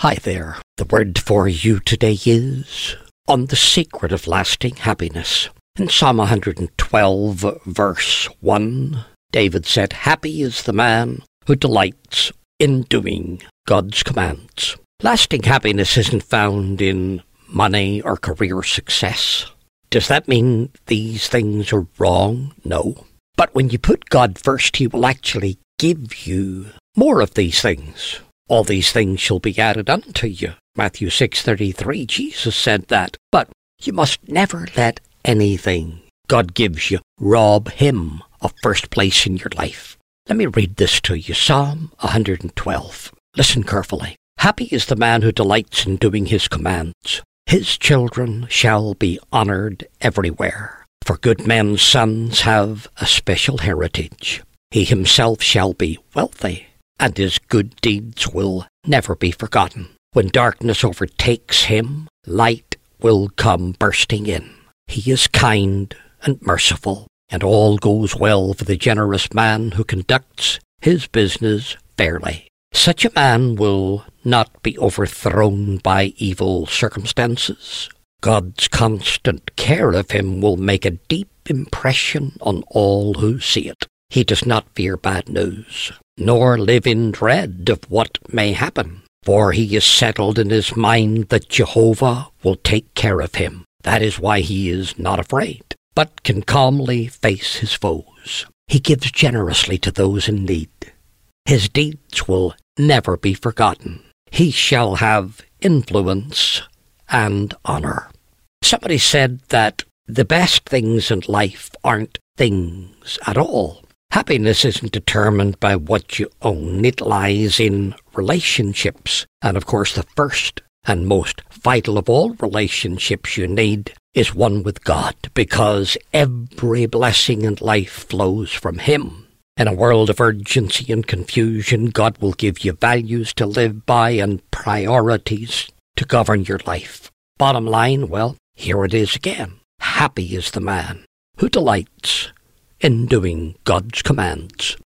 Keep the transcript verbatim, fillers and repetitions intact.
Hi there. The word for you today is on the secret of lasting happiness. In Psalm one hundred twelve, verse one, David said, "Happy is the man who delights in doing God's commands." Lasting happiness isn't found in money or career success. Does that mean these things are wrong? No. But when you put God first, He will actually give you more of these things. All these things shall be added unto you. Matthew six thirty-three, Jesus said that. But you must never let anything God gives you rob Him of first place in your life. Let me read this to you. Psalm one hundred twelve. Listen carefully. "Happy is the man who delights in doing His commands. His children shall be honoured everywhere. For good men's sons have a special heritage. He himself shall be wealthy, and his good deeds will never be forgotten. When darkness overtakes him, light will come bursting in. He is kind and merciful, and all goes well for the generous man who conducts his business fairly. Such a man will not be overthrown by evil circumstances. God's constant care of him will make a deep impression on all who see it. He does not fear bad news, nor live in dread of what may happen, for he is settled in his mind that Jehovah will take care of him. That is why he is not afraid, but can calmly face his foes. He gives generously to those in need. His deeds will never be forgotten. He shall have influence and honor." Somebody said that the best things in life aren't things at all. Happiness isn't determined by what you own. It lies in relationships. And of course, the first and most vital of all relationships you need is one with God, because every blessing in life flows from Him. In a world of urgency and confusion, God will give you values to live by and priorities to govern your life. Bottom line, well, here it is again. Happy is the man who delights in doing God's commands.